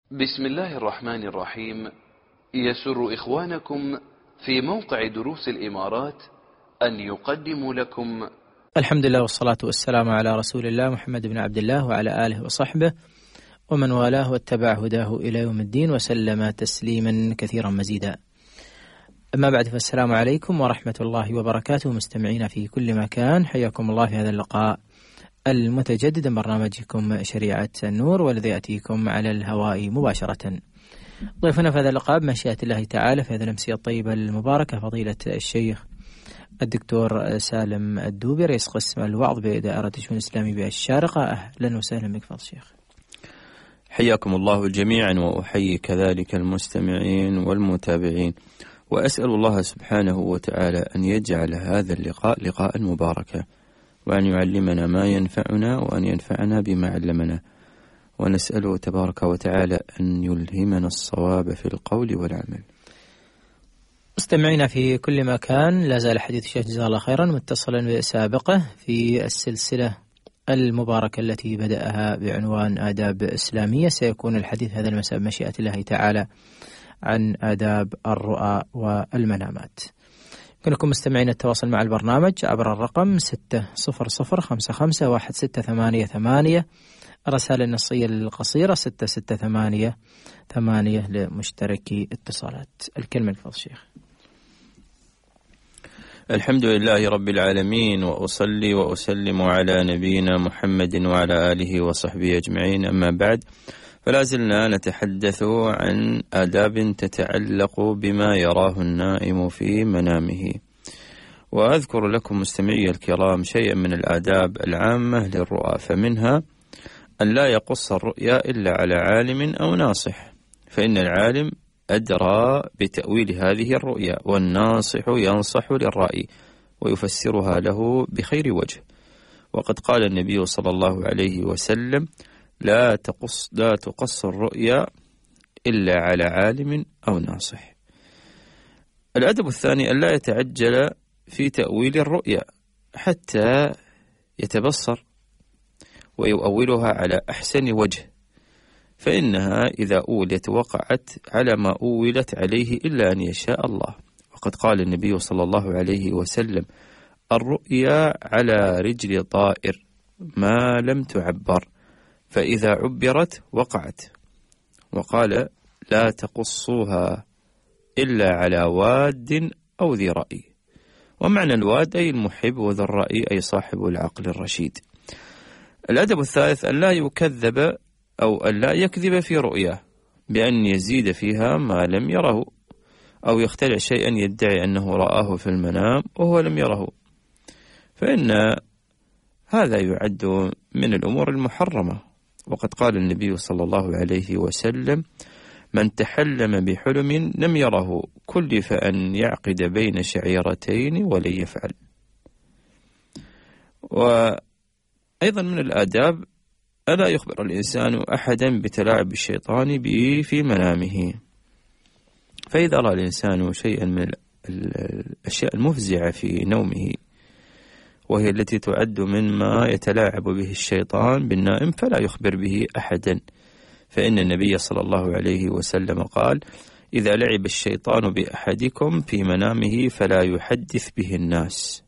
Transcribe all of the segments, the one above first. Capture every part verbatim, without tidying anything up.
بسم الله الرحمن الرحيم. يسر إخوانكم في موقع دروس الإمارات أن يقدموا لكم الحمد لله والصلاة والسلام على رسول الله محمد بن عبد الله وعلى آله وصحبه ومن والاه واتبع هداه إلى يوم الدين وسلم تسليما كثيرا مزيدا. أما بعد، فالسلام عليكم ورحمة الله وبركاته. مستمعين في كل مكان، حياكم الله في هذا اللقاء المتجدد من برنامجكم شريعة النور، والذي يأتيكم على الهواء مباشرة. ضيفنا في هذا اللقاء بمشيئة الله تعالى في هذه الأمسية الطيبة المباركة فضيلة الشيخ الدكتور سالم الدوبي، رئيس قسم الوعظ بدائرة الشؤون الإسلامية بالشارقة. أهلا وسهلا بك فضل الشيخ. حياكم الله جميعا، وأحيي كذلك المستمعين والمتابعين، وأسأل الله سبحانه وتعالى أن يجعل هذا اللقاء لقاء مباركا، وأن يعلمنا ما ينفعنا، وأن ينفعنا بما علمنا، ونسأله تبارك وتعالى أن يلهمنا الصواب في القول والعمل. مستمعينا في كل مكان، لا زال حديث الشيخ جزاه الله خيرا متصلا بسابقه في السلسلة المباركة التي بدأها بعنوان آداب إسلامية. سيكون الحديث هذا المساء بمشيئة الله تعالى عن آداب الرؤى والمنامات. يمكنكم مستمعين التواصل مع البرنامج عبر الرقم ستة صفر صفر خمسة خمسة واحد ستة ثمانية ثمانية، الرسالة النصية القصيرة ستة ستة ثمانية ثمانية لمشتركي اتصالات. الكلمة لفضل الشيخ. الحمد لله رب العالمين، وأصلي وأسلم على نبينا محمد وعلى آله وصحبه أجمعين. أما بعد، فلا زلنا نتحدث عن آداب تتعلق بما يراه النائم في منامه، وأذكر لكم مستمعي الكرام شيئا من الآداب العامة للرؤى. فمنها أن لا يقص الرؤيا إلا على عالم أو ناصح، فإن العالم أدرى بتأويل هذه الرؤيا، والناصح ينصح للرأي ويفسرها له بخير وجه. وقد قال النبي صلى الله عليه وسلم: لا تقص لا تقص الرؤيا إلا على عالم أو ناصح. الأدب الثاني أن لا يتعجل في تأويل الرؤيا حتى يتبصر ويؤولها على أحسن وجه، فإنها إذا أولت وقعت على ما أولت عليه إلا أن يشاء الله. وقد قال النبي صلى الله عليه وسلم: الرؤيا على رجل طائر ما لم تعبر، فإذا عبرت وقعت. وقال: لا تقصوها إلا على واد أو ذي رأي. ومعنى الواد أي المحب، وذا الرأي أي صاحب العقل الرشيد. الأدب الثالث أن لا يكذب أو أن لا يكذب في رؤياه بأن يزيد فيها ما لم يره، أو يخترع شيئا يدعي أنه رآه في المنام وهو لم يره، فإن هذا يعد من الأمور المحرمة. وقد قال النبي صلى الله عليه وسلم: من تحلم بحلم لم يره كلف أن يعقد بين شعيرتين ولن يفعل. وأيضا من الآداب ألا يخبر الإنسان أحدا بتلاعب الشيطان به في منامه، فإذا رأى الإنسان شيئا من الأشياء المفزعة في نومه، وهي التي تعد مما يتلاعب به الشيطان بالنائم، فلا يخبر به أحدا، فإن النبي صلى الله عليه وسلم قال: إذا لعب الشيطان بأحدكم في منامه فلا يحدث به الناس.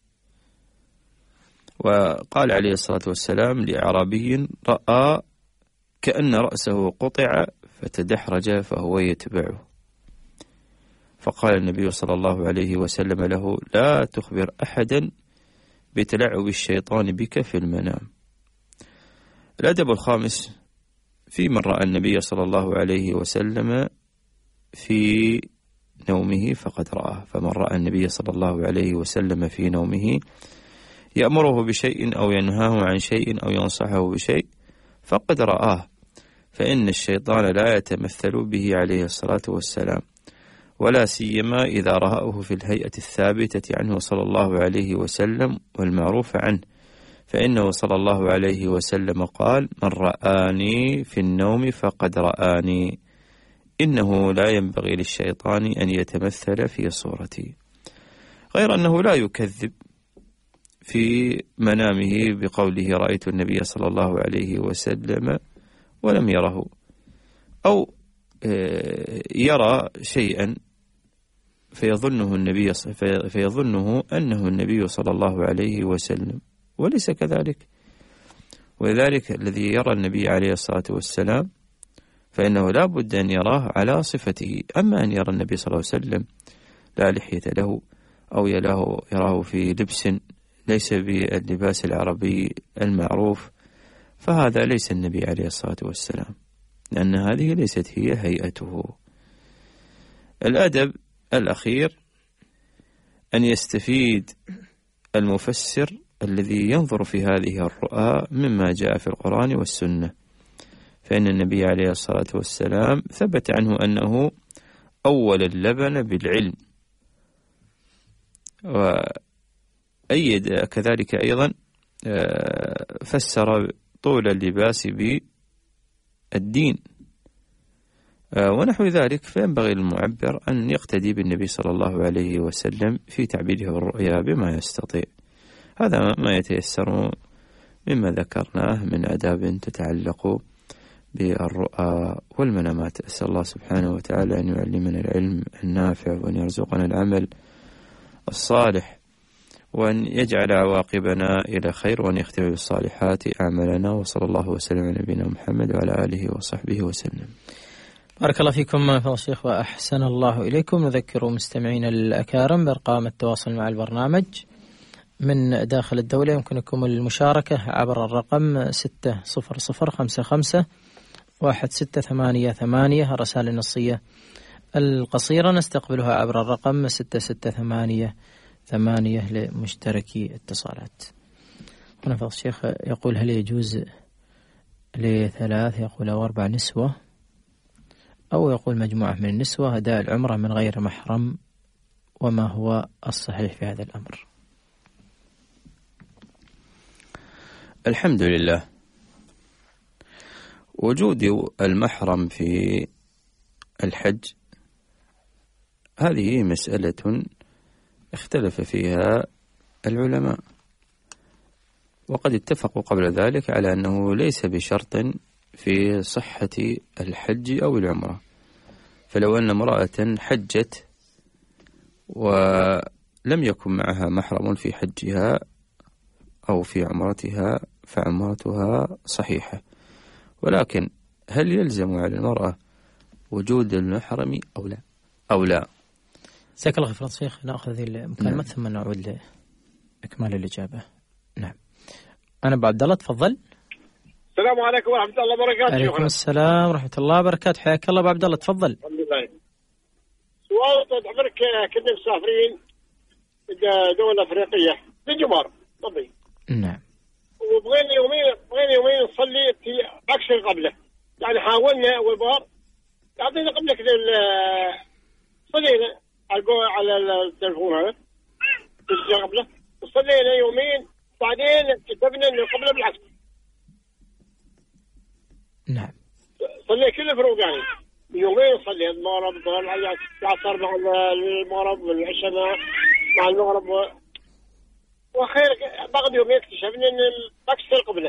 وقال عليه الصلاة والسلام لأعرابي رأى كأن رأسه قطع فتدحرج فهو يتبعه، فقال النبي صلى الله عليه وسلم له: لا تخبر أحدا بتلعب الشيطان بك في المنام. الأدب الخامس في من رأى النبي صلى الله عليه وسلم في نومه فقد رآه، فمن رأى النبي صلى الله عليه وسلم في نومه يأمره بشيء أو ينهاه عن شيء أو ينصحه بشيء فقد رآه، فإن الشيطان لا يتمثل به عليه الصلاة والسلام، ولا سيما إذا رآه في الهيئة الثابتة عنه صلى الله عليه وسلم والمعروف عنه، فإنه صلى الله عليه وسلم قال: من رآني في النوم فقد رآني، إنه لا ينبغي للشيطان أن يتمثل في صورتي. غير أنه لا يكذب في منامه بقوله: رأيت النبي صلى الله عليه وسلم ولم يره، أو يرى شيئا فيظنه النبي فيظنه أنه النبي صلى الله عليه وسلم وليس كذلك. ولذلك الذي يرى النبي عليه الصلاة والسلام فإنه لا بد أن يراه على صفته. أما أن يرى النبي صلى الله عليه وسلم لا لحية له أو يراه, يراه في لبس ليس باللباس العربي المعروف، فهذا ليس النبي عليه الصلاة والسلام، لأن هذه ليست هي هيئته. الأدب الأخير أن يستفيد المفسر الذي ينظر في هذه الرؤى مما جاء في القرآن والسنة، فإن النبي عليه الصلاة والسلام ثبت عنه أنه أول اللبن بالعلم، وأيد كذلك أيضا فسر طول اللباس بالدين ونحو ذلك. فينبغي للمعبر أن يقتدي بالنبي صلى الله عليه وسلم في تعبيره الرؤيا بما يستطيع. هذا ما يتيسر مما ذكرناه من آداب تتعلق بالرؤى والمنامات. أسأل الله سبحانه وتعالى أن يعلمنا العلم النافع وأن يرزقنا العمل الصالح وأن يجعل عواقبنا إلى خير وأن يختم بالصالحات أعمالنا. وصلى الله وسلم على نبينا محمد وعلى آله وصحبه وسلم. بارك الله فيكم فضيلة الشيخ وأحسن الله إليكم. نذكر مستمعين الأكارم بأرقام التواصل مع البرنامج من داخل الدولة. يمكنكم المشاركة عبر الرقم ستة صفر صفر خمسة خمسة واحد ستة ثمانية ثمانية. الرسائل النصية القصيرة نستقبلها عبر الرقم ستة ستة ثمانية ثمانية لمشتركي اتصالات. هنا فضل الشيخ يقول هل يجوز لثلاث يقول أو أربع نسوة أو يقول مجموعة من النسوة أداء العمرة من غير محرم، وما هو الصحيح في هذا الأمر؟ الحمد لله، وجود المحرم في الحج هذه مسألة اختلف فيها العلماء، وقد اتفقوا قبل ذلك على أنه ليس بشرط في صحة الحج أو العمرة. فلو أن امرأة حجت ولم يكن معها محرم في حجها أو في عمرتها فعمرتها صحيحة. ولكن هل يلزم على المرأة وجود المحرم أو لا أو لا؟ جزاك الله خير شيخ. نأخذ المكالمة ثم نعود لإكمال الإجابة. نعم. أنا أبو عبد الله، تفضل. السلام عليكم ورحمة الله وبركاته. عليكم السلام ورحمة الله وبركاته. حياك الله أبو عبد الله، تفضل. الحمد لله. سؤال طال عمرك، كنا مسافرين دولة أفريقية لجمار طبي. نعم. وبغينا يومين بغينا يومين نصلي في عكس القبلة، يعني حاولنا أول بار يعطينا قبلة كذا صلينا على على التلفون هذا قبلة وصلينا يومين، بعدين كتبنا إن القبلة بالعكس. نعم. صلي كل فروق يعني يومين صلي المغرب العصر مع المغرب والعشاء مع المغرب و... وخير بعد يومين اكتشفنا ان عكس القبلة.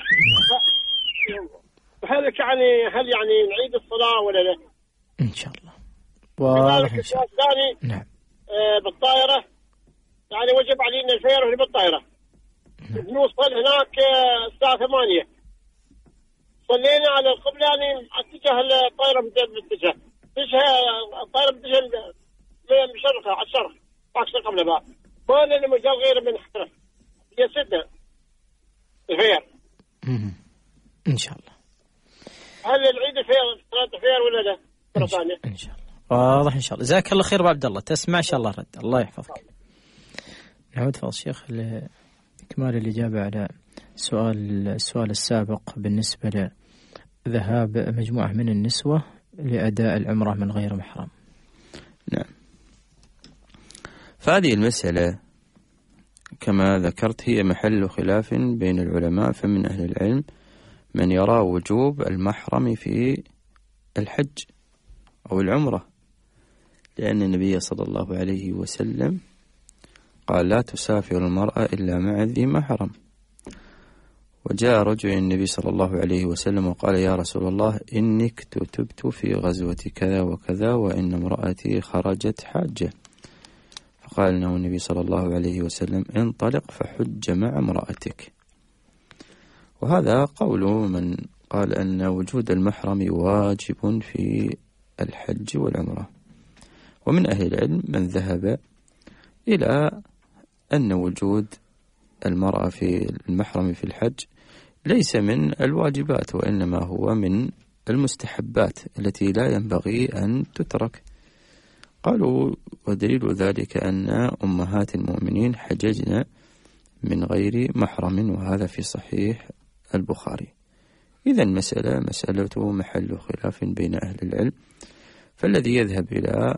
هل يعني هل يعني نعيد الصلاة ولا لا؟ ان شاء الله. واضح ان شاء الله. ثاني نعم. آه بالطائرة يعني وجب علينا الفير وهي بالطائرة. نعم. نوصل هناك الساعة ثمانية. صلينا على القبلة يعني اتجاه الطائرة باتجاه اتجاه الطائرة باتجاه من شرقها على الشرق عكس القبلة بقى. ما لنا مجال غير من حرف يسدنا الفير. ان شاء الله. هل العيد الفير صلاة الفير ولا لا؟ مرة ثانية. ان شاء الله. واضح ان شاء الله. جزاك الله خير ابو عبد الله، تسمع ان شاء الله رد. الله يحفظك. نعود فضل الشيخ لإكمال الإجابة على سؤال السؤال السابق بالنسبة لذهاب مجموعة من النسوة لأداء العمرة من غير محرم. نعم. فهذه المسألة كما ذكرت هي محل خلاف بين العلماء، فمن أهل العلم من يرى وجوب المحرم في الحج أو العمرة، لأن النبي صلى الله عليه وسلم قال لا تسافر المرأة إلا مع ذي محرم. وجاء رجل النبي صلى الله عليه وسلم وقال يا رسول الله إني اكتتبت في غزوة كذا وكذا وإن امرأتي خرجت حاجة، فقال له النبي صلى الله عليه وسلم انطلق فحج مع امرأتك. وهذا قول من قال أن وجود المحرم واجب في الحج والعمرة. ومن أهل العلم من ذهب إلى أن وجود المرأة في المحرم في الحج ليس من الواجبات، وإنما هو من المستحبات التي لا ينبغي أن تترك. قالوا ودليل ذلك أن أمهات المؤمنين حججن من غير محرم، وهذا في صحيح البخاري. إذا المسألة مسألة محل خلاف بين أهل العلم، فالذي يذهب إلى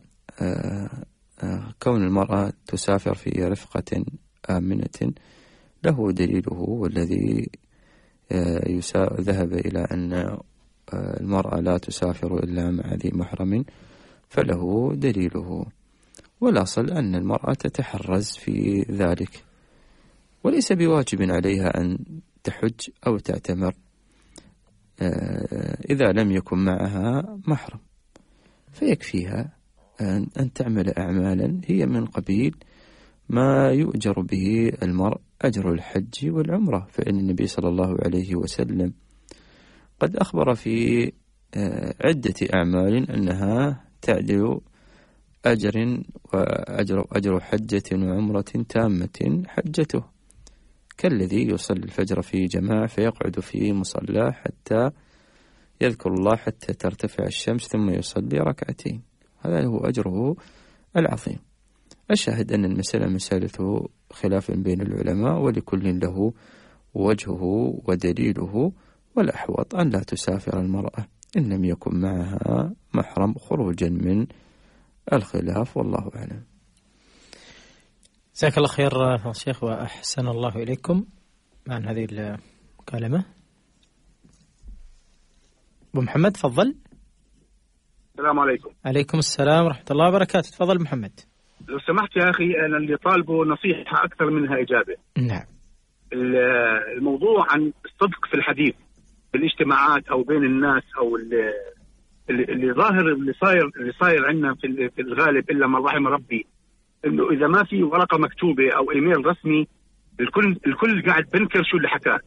كون المرأة تسافر في رفقة آمنة له دليله، والذي ذهب إلى أن المرأة لا تسافر إلا مع ذي محرم فله دليله. والأصل أن المرأة تتحرز في ذلك، وليس بواجب عليها أن تحج أو تعتمر إذا لم يكن معها محرم، فيكفيها أن تعمل أعمالا هي من قبيل ما يؤجر به المرء أجر الحج والعمرة. فإن النبي صلى الله عليه وسلم قد أخبر في عدة أعمال أنها تعدل أجر وأجر أجر حجة وعمرة تامة حجته، كالذي يصلي الفجر في جماعة فيقعد في مصلاه حتى يذكر الله حتى ترتفع الشمس ثم يصلي ركعتين، هذا هو أجره العظيم. الشاهد أن المسألة مسألة خلاف بين العلماء، ولكل له وجهه ودليله، والأحوط أن لا تسافر المرأة إن لم يكن معها محرم خروجا من الخلاف، والله أعلم. جزاك الله خير شيخ وأحسن الله إليكم. عن هذه المكالمة أبو محمد تفضل. السلام عليكم. عليكم السلام ورحمة الله وبركاته. تفضل محمد. لو سمحت يا أخي، أنا اللي طالبه نصيحة أكثر منها إجابة. نعم. الموضوع عن الصدق في الحديث بالاجتماعات أو بين الناس، أو اللي, اللي ظاهر اللي صاير اللي صاير عندنا في الغالب إلا من رحم ربي، إنه إذا ما في ورقة مكتوبة أو إيميل رسمي الكل الكل قاعد بنكر شو اللي حكاه.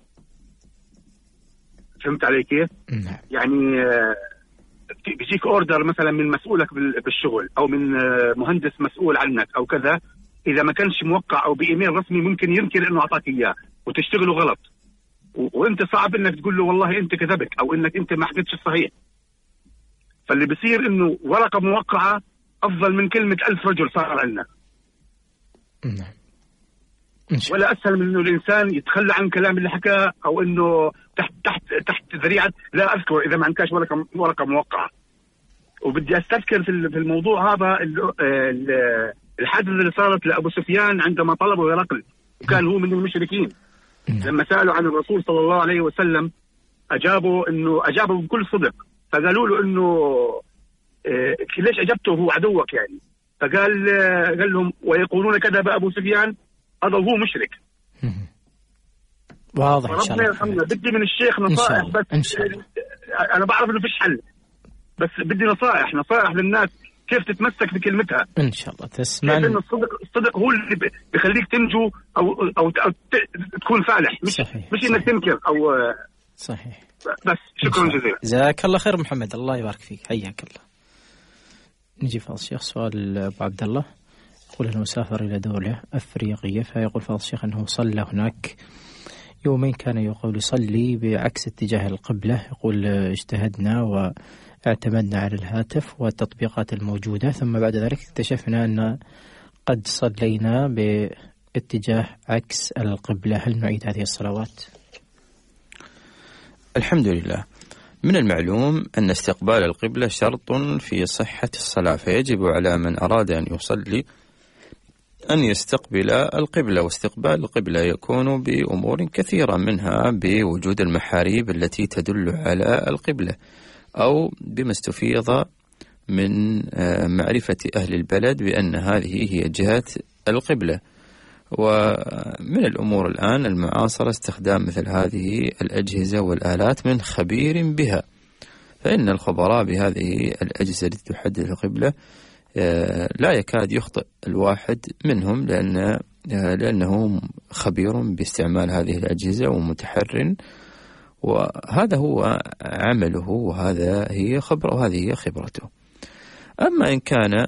فهمت علي كيف؟ نعم. يعني بيجيك اوردر مثلا من مسؤولك بالشغل او من مهندس مسؤول عنك او كذا، اذا ما كانش موقع او بايميل رسمي ممكن ينكر انه اعطاك اياه وتشتغله غلط، وانت صعب انك تقول له والله انت كذبت او انك انت ما حكيتش الصحيح. فاللي بصير انه ورقه موقعه افضل من كلمه ألف رجل صار عندنا. نعم. ولا اسهل من انه الانسان يتخلى عن كلام اللي حكاه، او انه تحت تحت تحت ذريعه لا اذكر اذا ما عندكش ورقه ورقه موقعه. وبدي استذكر في الموضوع هذا الحادثه اللي صارت لابو سفيان عندما طلبوا هرقل، وكان هو من المشركين. لما سالوا عن الرسول صلى الله عليه وسلم اجابوا انه اجابوا بكل صدق، فقالوا له انه ليش اجبته هو عدوك يعني؟ فقال قال لهم ويقولون كذب ابو سفيان، هذا هو مشرك. واضح ان شاء الله. ربنا بدي من الشيخ نصائح، بس إن شاء الله. انا بعرف انه فيش حل، بس بدي نصائح نصائح للناس كيف تتمسك بكلمتها ان شاء الله. تسمع ان الصدق الصدق هو اللي بيخليك تنجو او او, أو تكون فالح، مش صحيح. مش انك تنكر او صحيح. بس شكرا جزيلا. جزاك الله خير محمد، الله يبارك فيك، حياك الله. نجي فاضل الشيخ سؤال ابو عبد الله، يقول انه سافر الى دوله افريقيه، فيقول فاضل الشيخ انه صلى هناك يومين كان يقول يصلي بعكس اتجاه القبله، يقول اجتهدنا واعتمدنا على الهاتف والتطبيقات الموجوده، ثم بعد ذلك اكتشفنا ان قد صلينا باتجاه عكس القبله، هل نعيد هذه الصلوات؟ الحمد لله. من المعلوم أن استقبال القبلة شرط في صحة الصلاة، فيجب على من أراد أن يصلي أن يستقبل القبلة. واستقبال القبلة يكون بأمور كثيرة، منها بوجود المحاريب التي تدل على القبلة، أو بما استفيض من معرفة أهل البلد بأن هذه هي جهة القبلة. ومن الأمور الآن المعاصرة استخدام مثل هذه الأجهزة والآلات من خبير بها، فإن الخبراء بهذه الأجهزة التي تحدد القبلة لا يكاد يخطئ الواحد منهم، لأن لأنه خبير باستعمال هذه الأجهزة ومتحر، وهذا هو عمله وهذا هي خبرة وهذه هي خبرته. أما إن كان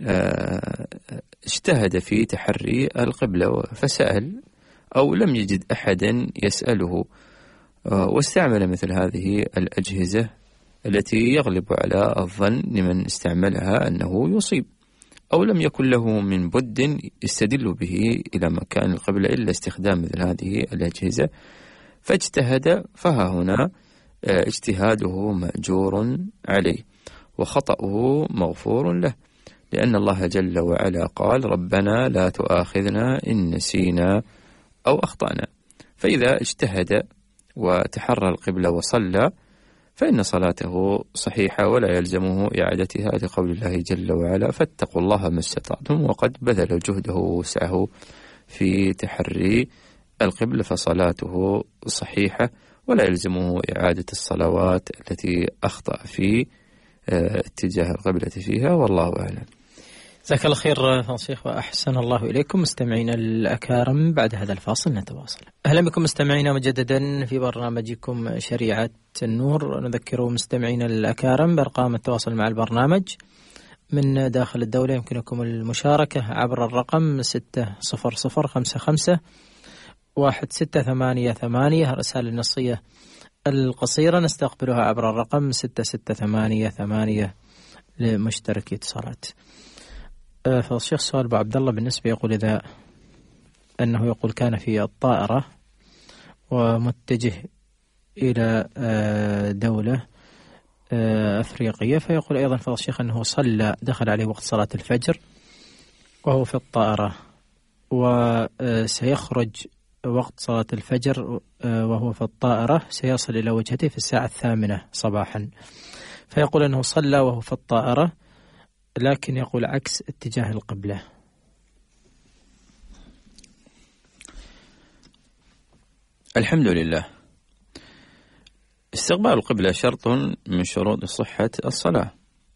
اجتهد في تحري القبلة فسأل أو لم يجد أحدا يسأله واستعمل مثل هذه الأجهزة التي يغلب على الظن لمن استعملها أنه يصيب، أو لم يكن له من بد يستدل به إلى مكان القبلة إلا استخدام مثل هذه الأجهزة، فاجتهد، فها هنا اجتهاده مأجور عليه وخطأه مغفور له، لأن الله جل وعلا قال: ربنا لا تؤاخذنا إن نسينا أو أخطأنا. فإذا اجتهد وتحرى القبلة وصلى فإن صلاته صحيحة ولا يلزمه إعادتها، لقول الله جل وعلا: فاتقوا الله ما استطعتم، وقد بذل جهده ووسعه في تحري القبلة، فصلاته صحيحة ولا يلزمه إعادة الصلوات التي أخطأ في اتجاه القبلة فيها، والله أعلم. جزاك الله خير فضيلة الشيخ وأحسن الله إليكم. مستمعينا الأكارم، بعد هذا الفاصل نتواصل. أهلا بكم مستمعينا مجددا في برنامجكم شريعة النور. نذكر مستمعينا الأكارم بأرقام التواصل مع البرنامج من داخل الدولة. يمكنكم المشاركة عبر الرقم ستة صفر صفر خمسة خمسة واحد ستة ثمانية ثمانية. الرسالة النصية القصيرة نستقبلها عبر الرقم ستة ستة ثمانية ثمانية لمشتركي اتصالات. فالشيخ سؤال أبو عبد الله بالنسبة يقول إذا أنه يقول كان في الطائرة ومتجه إلى دولة أفريقية، فيقول أيضا فضل الشيخ أنه صلى دخل عليه وقت صلاة الفجر وهو في الطائرة، وسيخرج وقت صلاة الفجر وهو في الطائرة سيصل إلى وجهته في الساعة الثامنة صباحا، فيقول أنه صلى وهو في الطائرة لكن يقول عكس اتجاه القبلة. الحمد لله. استقبال القبلة شرط من شروط صحة الصلاة،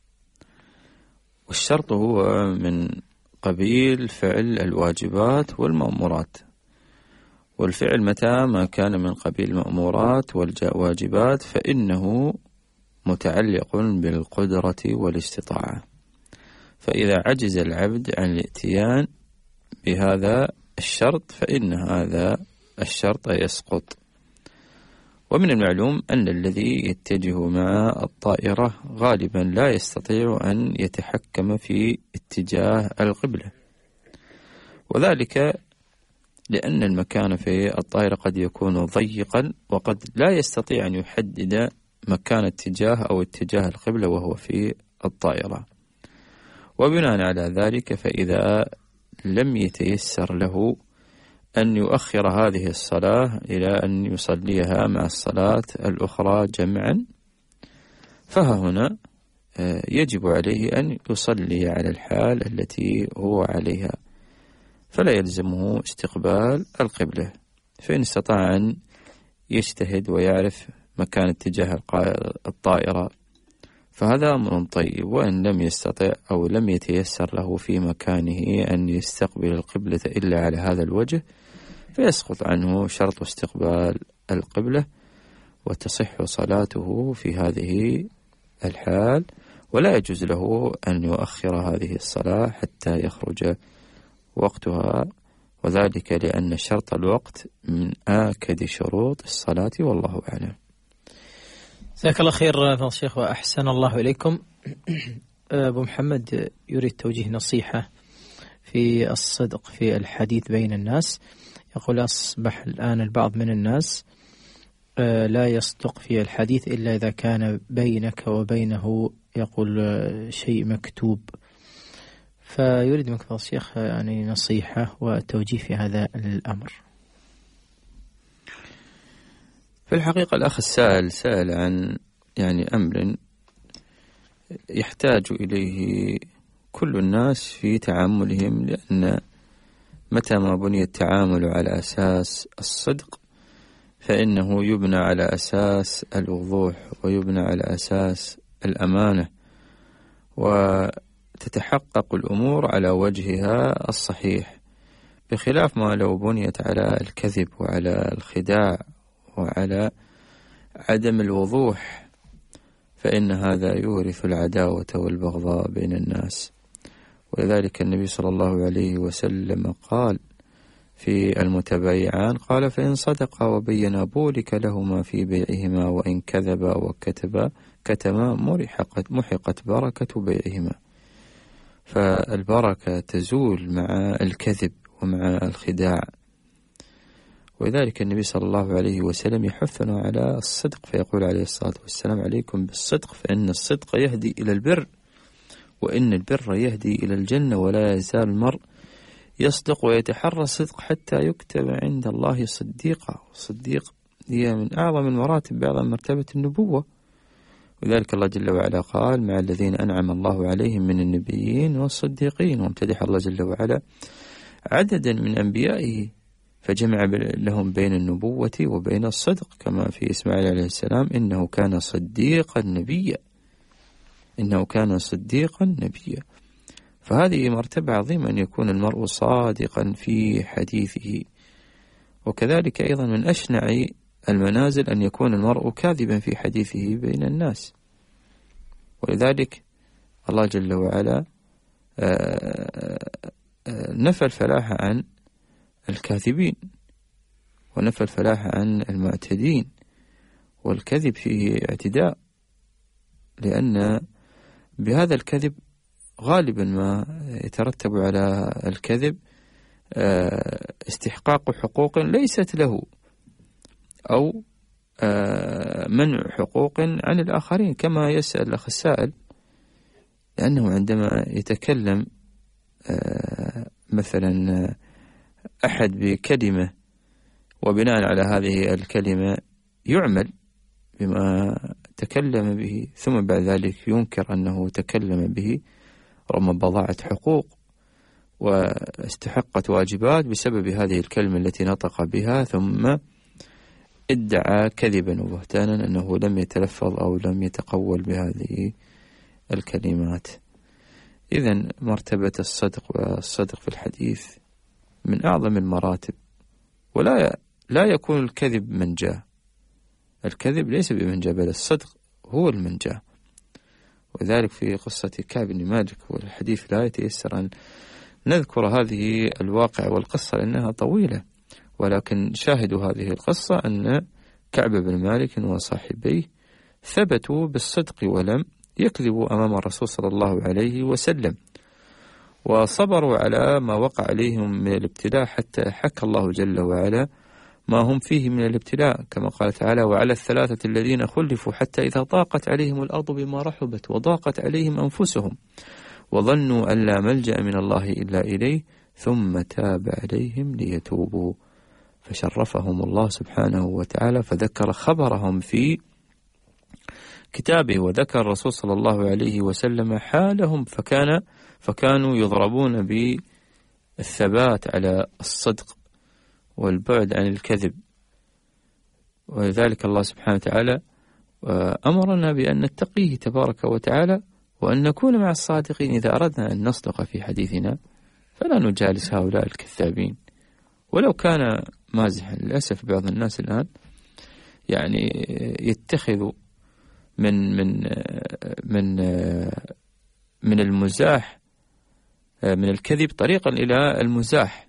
والشرط هو من قبيل فعل الواجبات والمأمورات، والفعل متى ما كان من قبيل المأمورات والواجبات فإنه متعلق بالقدرة والاستطاعة، فإذا عجز العبد عن الاتيان بهذا الشرط فإن هذا الشرط يسقط. ومن المعلوم أن الذي يتجه مع الطائرة غالبا لا يستطيع أن يتحكم في اتجاه القبلة، وذلك لأن المكان في الطائرة قد يكون ضيقا وقد لا يستطيع أن يحدد مكان اتجاه أو اتجاه القبلة وهو في الطائرة. وبناء على ذلك فإذا لم يتيسر له أن يؤخر هذه الصلاة إلى أن يصليها مع الصلاة الأخرى جمعا، فها هنا يجب عليه أن يصلي على الحال التي هو عليها، فلا يلزمه استقبال القبلة، فإن استطاع أن يجتهد ويعرف مكان اتجاه الطائرة فهذا أمر طيب، وإن لم يستطع أو لم يتيسر له في مكانه أن يستقبل القبلة إلا على هذا الوجه فيسقط عنه شرط استقبال القبلة وتصح صلاته في هذه الحال، ولا يجوز له أن يؤخر هذه الصلاة حتى يخرج وقتها، وذلك لأن شرط الوقت من آكد شروط الصلاة، والله أعلم. جزاك الله خير فضيلة الشيخ وأحسن الله إليكم. أبو محمد يريد توجيه نصيحة في الصدق في الحديث بين الناس. يقول أصبح الآن البعض من الناس لا يصدق في الحديث إلا إذا كان بينك وبينه يقول شيء مكتوب، فيريد منك فضيلة الشيخ يعني نصيحة وتوجيه في هذا الأمر. في الحقيقة الأخ السائل سأل عن يعني أمر يحتاج إليه كل الناس في تعاملهم، لأن متى ما بني التعامل على أساس الصدق فإنه يبنى على أساس الوضوح ويبنى على أساس الأمانة، وتتحقق الأمور على وجهها الصحيح، بخلاف ما لو بنيت على الكذب وعلى الخداع وعلى عدم الوضوح، فإن هذا يورث العداوة والبغضاء بين الناس. ولذلك النبي صلى الله عليه وسلم قال في المتبايعان، قال: فإن صدقا وبينا بورك لهما في بيعهما، وإن كذبا وكتبا كتما محقت, محقت بركة بيعهما. فالبركة تزول مع الكذب ومع الخداع. ولذلك النبي صلى الله عليه وسلم يحثنا على الصدق، فيقول عليه الصلاة والسلام: عليكم بالصدق فإن الصدق يهدي إلى البر، وإن البر يهدي إلى الجنة، ولا يزال المرء يصدق ويتحرى الصدق حتى يكتب عند الله صديقا. والصديق هي من أعظم المراتب بعد مرتبة النبوة. وذلك الله جل وعلا قال: مع الذين أنعم الله عليهم من النبيين والصديقين، وامتدح الله جل وعلا عددا من أنبيائه فجمع لهم بين النبوة وبين الصدق، كما في إسماعيل عليه السلام: إنه كان صديقا نبيا، إنه كان صديقا نبيا. فهذه مرتبة عظيمة أن يكون المرء صادقا في حديثه. وكذلك أيضا من أشنع المنازل أن يكون المرء كاذبا في حديثه بين الناس. ولذلك الله جل وعلا نفى الفلاح عن الكاذبين، ونفى الفلاح عن المعتدين، والكذب فيه اعتداء، لأن بهذا الكذب غالبا ما يترتب على الكذب استحقاق حقوق ليست له، أو منع حقوق عن الآخرين، كما يسأل الأخ السائل، لأنه عندما يتكلم مثلا أحد بكلمة وبناء على هذه الكلمة يعمل بما تكلم به، ثم بعد ذلك ينكر أنه تكلم به رغم بضاعة حقوق واستحقت واجبات بسبب هذه الكلمة التي نطق بها، ثم ادعى كذبا وبهتانا أنه لم يتلفظ أو لم يتقول بهذه الكلمات. إذن مرتبة الصدق والصدق في الحديث من أعظم المراتب، ولا لا يكون الكذب منجاه. الكذب ليس بمنجاه، بل الصدق هو المنجاه. وذلك في قصة كعب بن مالك، والحديث لا يتيسر أن نذكر هذه الواقع والقصة لأنها طويلة، ولكن شاهدوا هذه القصة أن كعب بن مالك وصاحبيه ثبتوا بالصدق ولم يكذبوا أمام الرسول صلى الله عليه وسلم، وصبروا على ما وقع عليهم من الابتلاء حتى حكى الله جل وعلا ما هم فيه من الابتلاء، كما قال تعالى: وعلى الثلاثة الذين خلفوا حتى إذا ضاقت عليهم الأرض بما رحبت وضاقت عليهم أنفسهم وظنوا أن لا ملجأ من الله إلا إليه ثم تاب عليهم ليتوبوا. فشرفهم الله سبحانه وتعالى، فذكر خبرهم في كتابه، وذكر الرسول صلى الله عليه وسلم حالهم، فكان فكانوا يضربون بالثبات على الصدق والبعد عن الكذب. ولذلك الله سبحانه وتعالى أمرنا بأن نتقيه تبارك وتعالى، وأن نكون مع الصادقين إذا أردنا أن نصدق في حديثنا، فلا نجالس هؤلاء الكذابين ولو كان مازحا. للأسف بعض الناس الآن يعني يتخذ من من من من المزاح من الكذب طريقا إلى المزاح،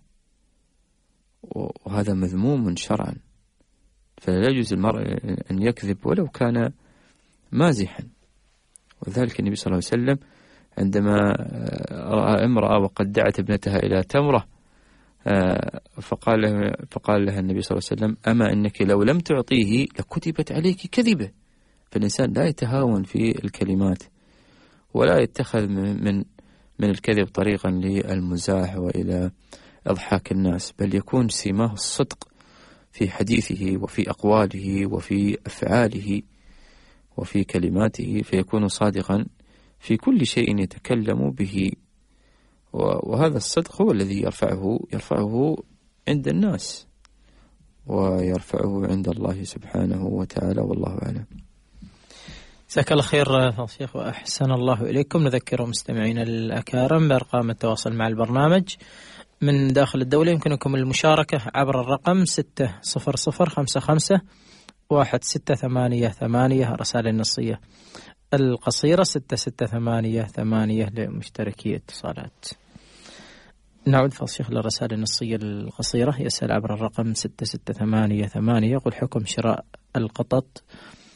وهذا مذموم شرعا. فلا يجوز المرء أن يكذب ولو كان مازحا. وذلك النبي صلى الله عليه وسلم عندما رأى امرأة وقد دعت ابنتها إلى تمرة، فقال لها, فقال لها النبي صلى الله عليه وسلم: أما إنك لو لم تعطيه لكتبت عليك كذبة. فالإنسان لا يتهاون في الكلمات، ولا يتخذ من من الكذب طريقا للمزاح وإلى إضحاك الناس، بل يكون سماه الصدق في حديثه وفي أقواله وفي أفعاله وفي كلماته، فيكون صادقا في كل شيء يتكلم به. وهذا الصدق هو الذي يرفعه يرفعه عند الناس ويرفعه عند الله سبحانه وتعالى، والله أعلم. جزاك الله خير فضل الشيخ وأحسن الله إليكم. نذكر مستمعينا الأكارم بأرقام التواصل مع البرنامج من داخل الدولة. يمكنكم المشاركة عبر الرقم ستة صفر صفر خمسة خمسة واحد ستة ثمانية ثمانية، رسالة النصية القصيرة ستة ستة ثمانية ثمانية لمشتركي اتصالات. نعود فضل الشيخ للرسالة النصية القصيرة. يسأل عبر الرقم ستة ستة ثمانية ثمانية، يقول حكم شراء القطط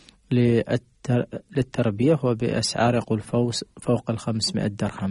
للتربية وبأسعار يقول فوق الخمسمائة درهم.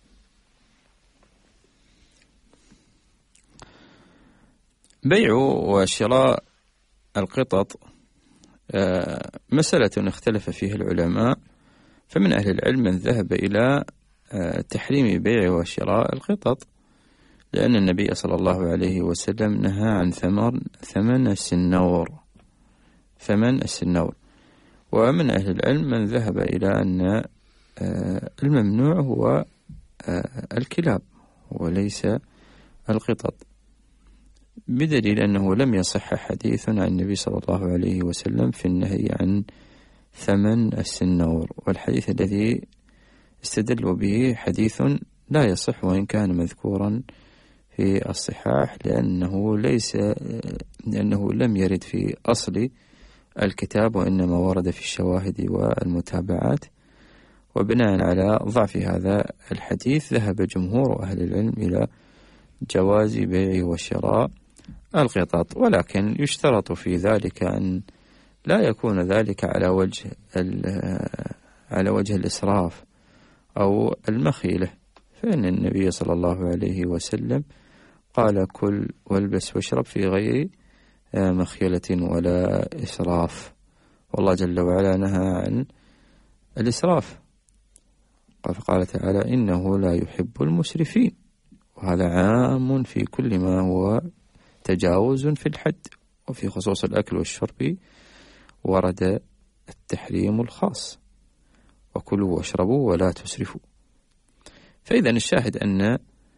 بيع وشراء القطط مسألة اختلف فيها العلماء، فمن أهل العلم من ذهب إلى تحريم بيع وشراء القطط، لأن النبي صلى الله عليه وسلم نهى عن ثمن ثمن السنور ثمن السنور. ومن أهل العلم من ذهب إلى أن الممنوع هو الكلاب وليس القطط، بدليل أنه لم يصح حديث عن النبي صلى الله عليه وسلم في النهي عن ثمن السنور، والحديث الذي استدلوا به حديث لا يصح وإن كان مذكورا في الصحاح، لأنه ليس لأنه لم يرد في أصل الكتاب وإنما ورد في الشواهد والمتابعات. وبناء على ضعف هذا الحديث ذهب جمهور أهل العلم إلى جواز بيع وشراء القطط، ولكن يشترط في ذلك أن لا يكون ذلك على وجه على وجه الإسراف أو المخيلة، فإن النبي صلى الله عليه وسلم قال كل والبس واشرب في غير مخيلة ولا إسراف، والله جل وعلا نهى عن الإسراف، فقال تعالى إنه لا يحب المسرفين، وهذا عام في كل ما هو تجاوز في الحد، وفي خصوص الأكل والشرب ورد التحريم الخاص، وكلوا واشربوا ولا تسرفوا. فإذا الشاهد أن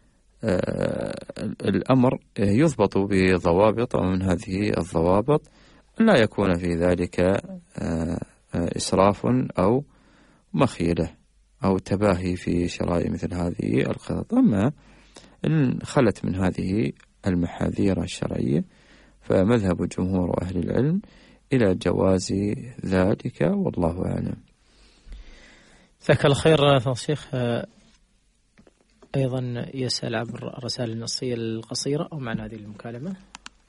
الأمر يضبط بضوابط، ومن هذه الضوابط لا يكون في ذلك إسراف أو مخيلة أو تباهي في شراء مثل هذه القطط. أما إن خلت من هذه المحاذير الشرعية فمذهب جمهور أهل العلم إلى جواز ذلك، والله أعلم. جزاك الله خير فضل الشيخ. أيضا يسأل عبر الرسائل النصية القصيرة أو معنا هذه المكالمة.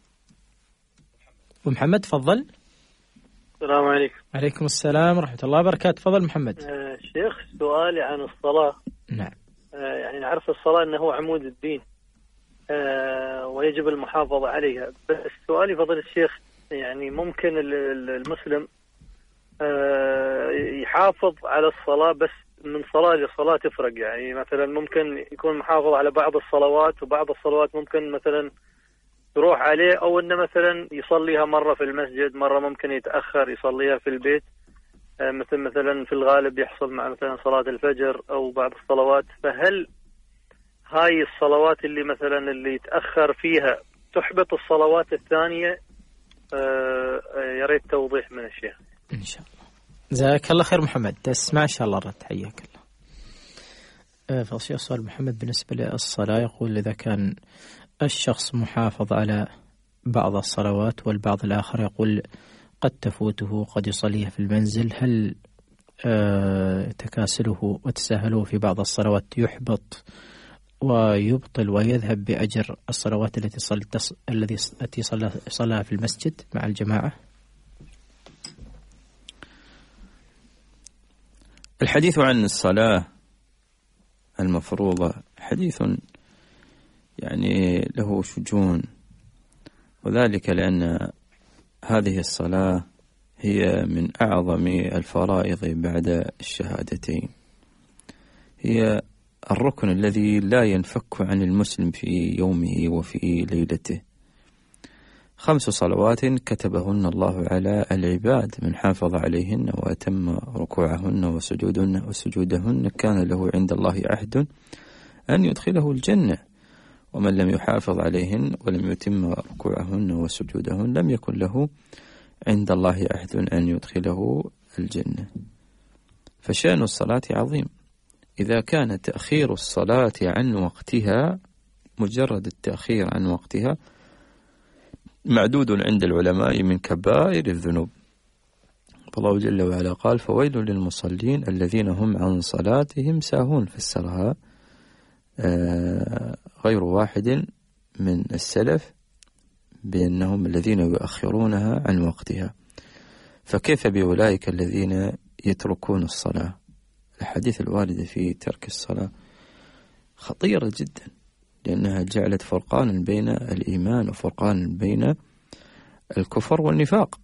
ومحمد تفضل. السلام عليكم. عليكم السلام ورحمة الله وبركاته. تفضل محمد. آه شيخ، سؤالي عن الصلاة. نعم. آه يعني نعرف الصلاة أنه عمود الدين آه ويجب المحافظة عليها، بس سؤالي فضل الشيخ، يعني ممكن المسلم آه يحافظ على الصلاة بس من صلاة لصلاة تفرق؟ يعني مثلا ممكن يكون محافظ على بعض الصلوات وبعض الصلوات ممكن مثلا يروح عليه، أو أنه مثلا يصليها مرة في المسجد، مرة ممكن يتأخر يصليها في البيت، مثل مثلا في الغالب يحصل مع مثلا صلاة الفجر أو بعض الصلوات. فهل هاي الصلوات اللي مثلا اللي يتأخر فيها تحبط الصلوات الثانية؟ يا ريت توضيح من الشيخ إن شاء الله. جزاك الله خير محمد، تسمع إن شاء الله الرد. حياك الله. فالشيخ سؤال محمد بالنسبة للصلاة، يقول إذا كان الشخص محافظ على بعض الصلوات والبعض الآخر يقول قد تفوته قد يصليها في المنزل، هل آه تكاسله وتساهله في بعض الصلوات يحبط ويبطل ويذهب بأجر الصلوات التي صل... التي صلىها في المسجد مع الجماعة؟ الحديث عن الصلاة المفروضة حديث يعني له شجون، وذلك لأن هذه الصلاة هي من أعظم الفرائض بعد الشهادتين، هي الركن الذي لا ينفك عن المسلم في يومه وفي ليلته. خمس صلوات كتبهن الله على العباد، من حافظ عليهن وأتم ركوعهن وسجودهن وسجودهن كان له عند الله عهد أن يدخله الجنة، ومن لم يحافظ عليهن ولم يتم ركوعهن وسجودهن لم يكن له عند الله عهد أن يدخله الجنة. فشأن الصلاة عظيم. إذا كان تأخير الصلاة عن وقتها، مجرد التأخير عن وقتها، معدود عند العلماء من كبائر الذنوب. فالله جل وعلا قال: فويل للمصلين الذين هم عن صلاتهم ساهون. فسرها غير واحد من السلف بأنهم الذين يؤخرونها عن وقتها. فكيف بأولئك الذين يتركون الصلاة؟ الحديث الواردة في ترك الصلاة خطيرة جدا، لأنها جعلت فرقانا بين الإيمان وفرقانا بين الكفر والنفاق.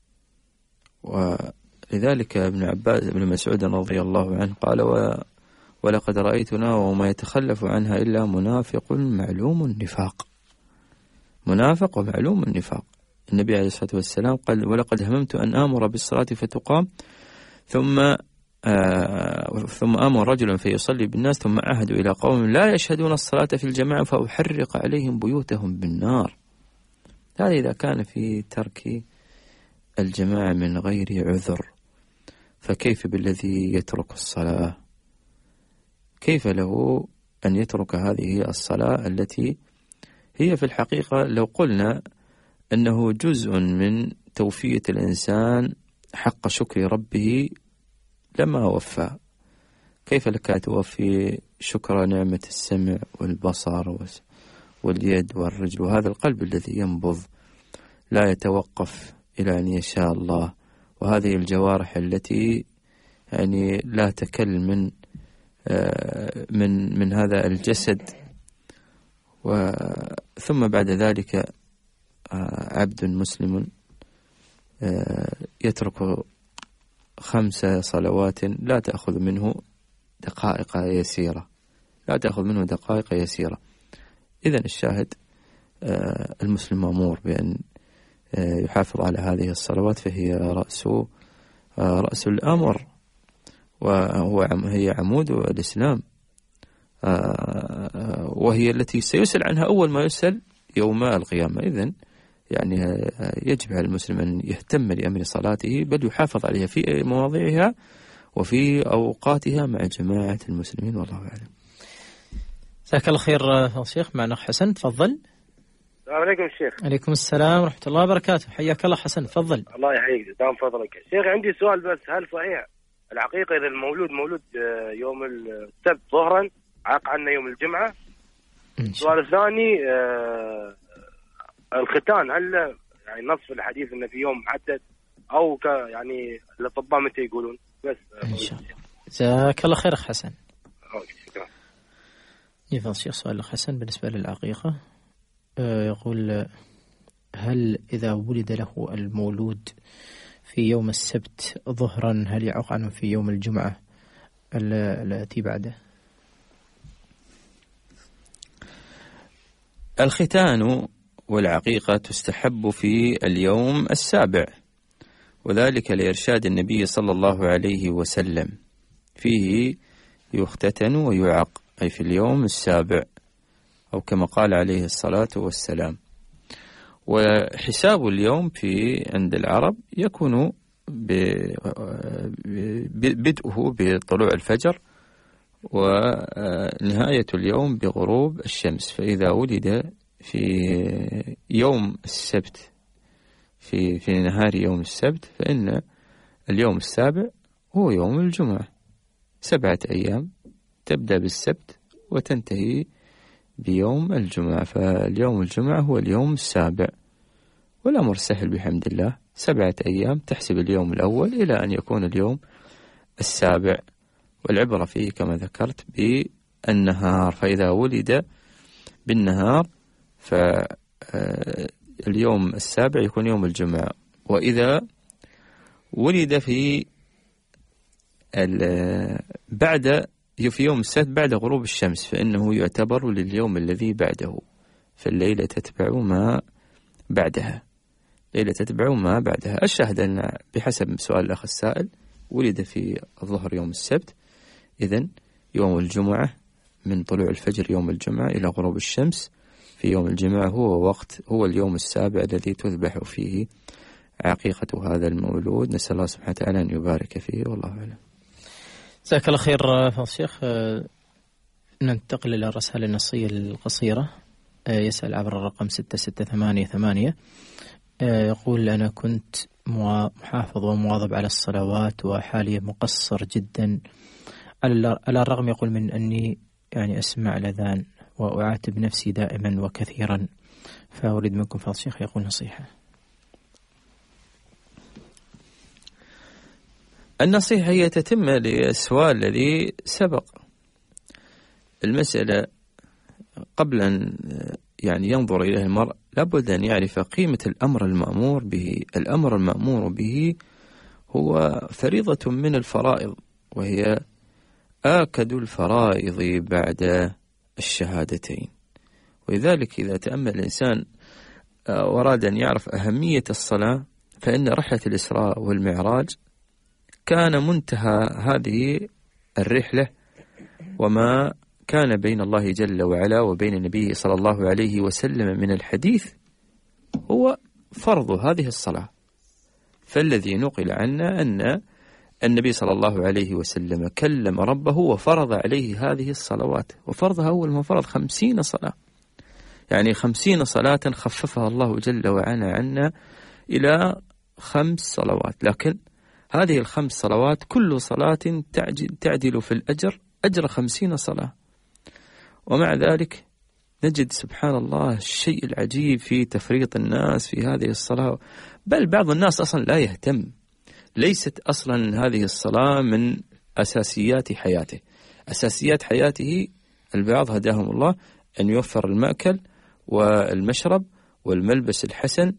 ولذلك ابن عباس ابن مسعود رضي الله عنه قال: ولقد رأيتنا وما يتخلف عنها إلا منافق معلوم النفاق. منافق ومعلوم النفاق. النبي عليه الصلاة والسلام قال: ولقد هممت أن آمر بالصلاة فتقام ثم آه ثم آمر رجلا فيصلي بالناس ثم عهدوا إلى قوم لا يشهدون الصلاة في الجماعة فأحرق عليهم بيوتهم بالنار. هذا إذا كان في ترك الجماعة من غير عذر، فكيف بالذي يترك الصلاة؟ كيف له أن يترك هذه الصلاة التي هي في الحقيقة لو قلنا أنه جزء من توفية الإنسان حق شكر ربه لما وفى. كيف لك توفي شكر نعمة السمع والبصر واليد والرجل وهذا القلب الذي ينبض لا يتوقف إلى أن يشاء الله، وهذه الجوارح التي يعني لا تكل من من من هذا الجسد، ثم بعد ذلك عبد مسلم يترك خمس صلوات لا تأخذ منه دقائق يسيرة لا تأخذ منه دقائق يسيرة. إذن الشاهد المسلم مأمور بأن يحافظ على هذه الصلوات، فهي رأس رأس الأمر، وهو هي عمود الإسلام، وهي التي سيسأل عنها أول ما يسأل يوم القيامة. إذن يعني يجب على المسلم أن يهتم لأمر صلاته، بل يحافظ عليها في مواضعها وفي أوقاتها مع جماعة المسلمين، والله أعلم. جزاك الله خير شيخ. معنا حسن، تفضل. السلام عليكم شيخ. عليكم السلام ورحمة الله وبركاته، حياك الله حسن، تفضل. الله يحييك، دام فضلك شيخ. عندي سؤال بس، هل صحيح العقيقة إذا المولود مولود يوم السبت ظهرا عاق عنا يوم الجمعة؟ السؤال الثاني آه الختان، هل يعني نص في الحديث انه في يوم محدد او ك يعني الاطباء متى يقولون؟ بس ان شاء الله. جزاك الله خير حسن. شكرا. يفضل شيخ. سؤال حسن بالنسبه للعقيقه، يقول: هل اذا ولد له المولود في يوم السبت ظهرا هل يعق عنه في يوم الجمعه التي بعده؟ الختان والعقيقة تستحب في اليوم السابع، وذلك لإرشاد النبي صلى الله عليه وسلم، فيه يختتن ويعق، أي في اليوم السابع، أو كما قال عليه الصلاة والسلام. وحساب اليوم في عند العرب يكون بدءه بطلوع الفجر، ونهاية اليوم بغروب الشمس. فإذا ولد في يوم السبت في في نهار يوم السبت فإن اليوم السابع هو يوم الجمعة. سبعة أيام تبدأ بالسبت وتنتهي بيوم الجمعة، فاليوم الجمعة هو اليوم السابع، والأمر سهل بحمد الله. سبعة أيام تحسب اليوم الأول إلى أن يكون اليوم السابع، والعبرة فيه كما ذكرت بالنهار. فإذا ولد بالنهار فاليوم السابع يكون يوم الجمعة، وإذا ولد في بعد في يوم السبت بعد غروب الشمس فإنه يعتبر لليوم الذي بعده، فالليلة تتبع ما بعدها ليلة تتبع ما بعدها. الشاهد أن بحسب سؤال الأخ السائل ولد في الظهر يوم السبت، إذن يوم الجمعة من طلوع الفجر يوم الجمعة إلى غروب الشمس في يوم الجمعة هو وقت هو اليوم السابع الذي تذبح فيه عقيقة هذا المولود. نسأل الله سبحانه وتعالى أن يبارك فيه، والله أعلم. جزاك الله خير فضيلة الشيخ. ننتقل إلى الرسالة النصية القصيرة. يسأل عبر الرقم ستة ستة ثمانية ثمانية، يقول: أنا كنت محافظ ومواظب على الصلوات وحاليا مقصر جدا على الرغم يقول من أني يعني أسمع الأذان وأعاتب نفسي دائما وكثيرا، فأريد منكم فضل الشيخ يقول نصيحة. النصيحة هي تتم للسؤال الذي سبق. المسألة قبل أن يعني ينظر إليه المرء لابد أن يعرف قيمة الأمر المأمور به. الأمر المأمور به هو فريضة من الفرائض، وهي آكد الفرائض بعد الشهادتين. ولذلك إذا تأمل الإنسان وأراد أن يعرف أهمية الصلاة، فإن رحلة الإسراء والمعراج كان منتهى هذه الرحلة وما كان بين الله جل وعلا وبين النبي صلى الله عليه وسلم من الحديث هو فرض هذه الصلاة. فالذي نقل عنا أن النبي صلى الله عليه وسلم كلم ربه وفرض عليه هذه الصلوات، وفرضها أول ما فرض خمسين صلاة، يعني خمسين صلاة خففها الله جل وعلا عنا إلى خمس صلوات. لكن هذه الخمس صلوات كل صلاة تعدل في الأجر أجر خمسين صلاة. ومع ذلك نجد سبحان الله الشيء العجيب في تفريط الناس في هذه الصلاة، بل بعض الناس أصلا لا يهتم. ليست أصلا هذه الصلاة من أساسيات حياته. أساسيات حياته البعض هداهم الله أن يوفر المأكل والمشرب والملبس الحسن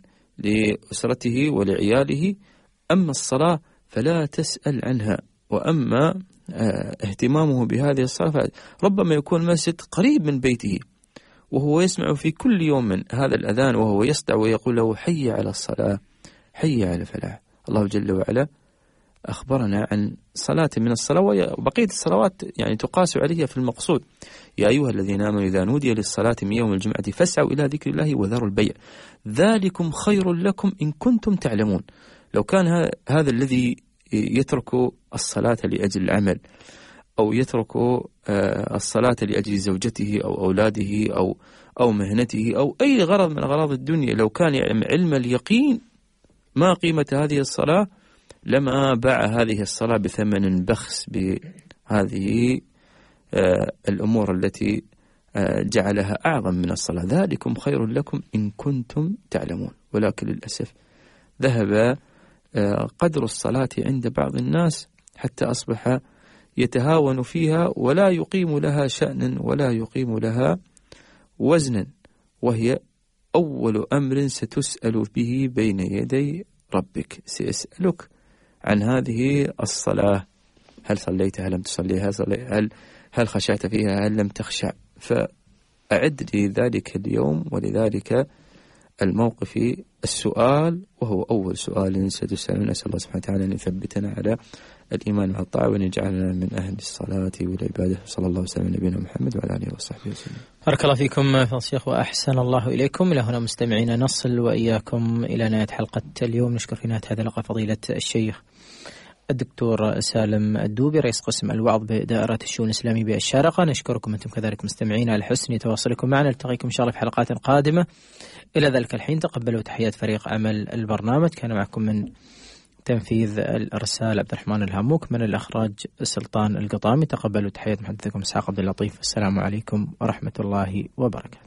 لأسرته ولعياله، أما الصلاة فلا تسأل عنها. وأما اهتمامه بهذه الصلاة ربما يكون مسجد قريب من بيته وهو يسمع في كل يوم من هذا الأذان وهو يصدع ويقول له حي على الصلاة حي على الفلاح. الله جل وعلا أخبرنا عن صلاة من الصلاة، وبقية الصلوات يعني تقاس عليها في المقصود. يا أيها الذين آمنوا إذا نودي للصلاة من يوم الجمعة فاسعوا إلى ذكر الله وذروا البيع ذلكم خير لكم إن كنتم تعلمون. لو كان هذا الذي يترك الصلاة لأجل العمل أو يترك الصلاة لأجل زوجته أو أولاده أو أو مهنته أو أي غرض من أغراض الدنيا، لو كان يعلم علم اليقين ما قيمة هذه الصلاة لما باع هذه الصلاة بثمن بخس بهذه الأمور التي جعلها أعظم من الصلاة. ذلكم خير لكم إن كنتم تعلمون. ولكن للأسف ذهب قدر الصلاة عند بعض الناس حتى أصبح يتهاون فيها ولا يقيم لها شأنا ولا يقيم لها وزنا، وهي أول أمر ستسأل به بين يدي ربك. سيسألك عن هذه الصلاة، هل صليت هل لم تصلي، هل, هل, هل خشعت فيها هل لم تخشع. فأعد لذلك اليوم ولذلك الموقف السؤال، وهو أول سؤال ستسأل. نسأل الله سبحانه وتعالى أن يثبتنا على الإيمان مع الطاعة وأن يجعلنا من أهل الصلاة والعبادة. صلى الله وسلم على نبينا محمد وعلى آله وصحبه وسلم. بارك الله فيكم فضيلة الشيخ وأحسن الله إليكم. إلى هنا مستمعينا نصل وإياكم إلى نهاية حلقة اليوم. نشكر في نهاية هذا اللقاء فضيلة الشيخ الدكتور سالم الدوبي رئيس قسم الوعظ بدائرة الشؤون الإسلامية بالشارقة. نشكركم أنتم كذلك مستمعين على حسن تواصلكم معنا. نلتقيكم إن شاء الله في حلقات قادمة. إلى ذلك الحين تقبلوا تحيات فريق عمل البرنامج. كان معكم من تنفيذ الإرسال عبد الرحمن الهاموك، من الإخراج سلطان القطامي. تقبلوا تحيات محدثكم إسحاق عبد اللطيف. السلام عليكم ورحمة الله وبركاته.